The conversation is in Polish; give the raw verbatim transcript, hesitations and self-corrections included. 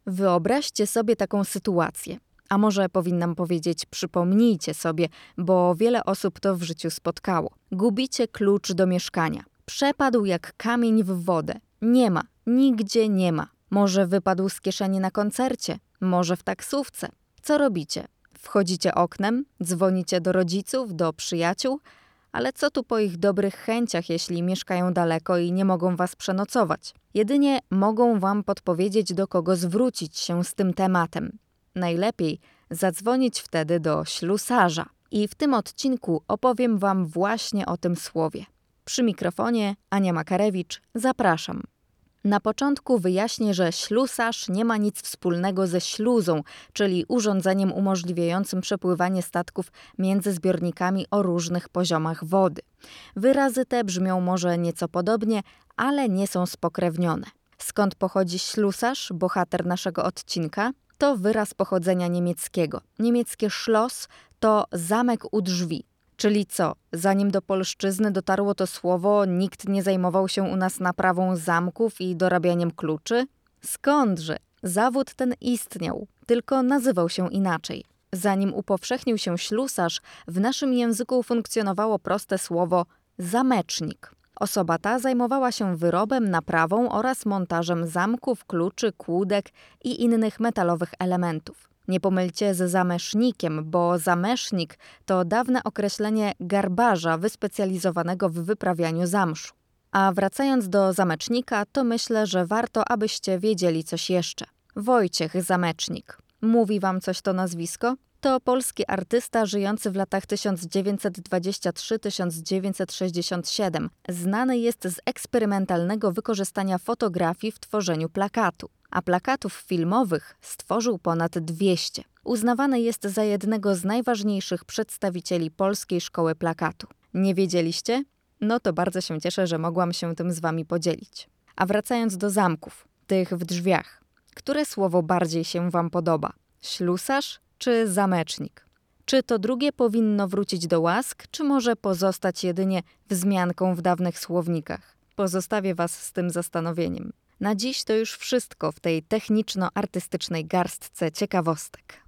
Wyobraźcie sobie taką sytuację. A może powinnam powiedzieć, przypomnijcie sobie, bo wiele osób to w życiu spotkało. Gubicie klucz do mieszkania. Przepadł jak kamień w wodę. Nie ma, nigdzie nie ma. Może wypadł z kieszeni na koncercie, może w taksówce. Co robicie? Wchodzicie oknem, dzwonicie do rodziców, do przyjaciół, ale co tu po ich dobrych chęciach, jeśli mieszkają daleko i nie mogą was przenocować? Jedynie mogą wam podpowiedzieć, do kogo zwrócić się z tym tematem. Najlepiej zadzwonić wtedy do ślusarza. I w tym odcinku opowiem wam właśnie o tym słowie. Przy mikrofonie Ania Makarewicz, zapraszam. Na początku wyjaśnię, że ślusarz nie ma nic wspólnego ze śluzą, czyli urządzeniem umożliwiającym przepływanie statków między zbiornikami o różnych poziomach wody. Wyrazy te brzmią może nieco podobnie, ale nie są spokrewnione. Skąd pochodzi ślusarz, bohater naszego odcinka? To wyraz pochodzenia niemieckiego. Niemieckie Schloss to zamek u drzwi. Czyli co, zanim do polszczyzny dotarło to słowo, nikt nie zajmował się u nas naprawą zamków i dorabianiem kluczy? Skądże? Zawód ten istniał, tylko nazywał się inaczej. Zanim upowszechnił się ślusarz, w naszym języku funkcjonowało proste słowo zamecznik. Osoba ta zajmowała się wyrobem, naprawą oraz montażem zamków, kluczy, kłódek i innych metalowych elementów. Nie pomylcie z zamesznikiem, bo zamesznik to dawne określenie garbarza wyspecjalizowanego w wyprawianiu zamszu. A wracając do zamecznika, to myślę, że warto, abyście wiedzieli coś jeszcze. Wojciech Zamecznik. Mówi wam coś to nazwisko? To polski artysta żyjący w latach tysiąc dziewięćset dwudziestym trzecim do tysiąc dziewięćset sześćdziesiątego siódmego. Znany jest z eksperymentalnego wykorzystania fotografii w tworzeniu plakatu. A plakatów filmowych stworzył ponad dwieście. Uznawany jest za jednego z najważniejszych przedstawicieli polskiej szkoły plakatu. Nie wiedzieliście? No to bardzo się cieszę, że mogłam się tym z wami podzielić. A wracając do zamków, tych w drzwiach. Które słowo bardziej się wam podoba? Ślusarz czy zamecznik? Czy to drugie powinno wrócić do łask, czy może pozostać jedynie wzmianką w dawnych słownikach? Pozostawię was z tym zastanowieniem. Na dziś to już wszystko w tej techniczno-artystycznej garstce ciekawostek.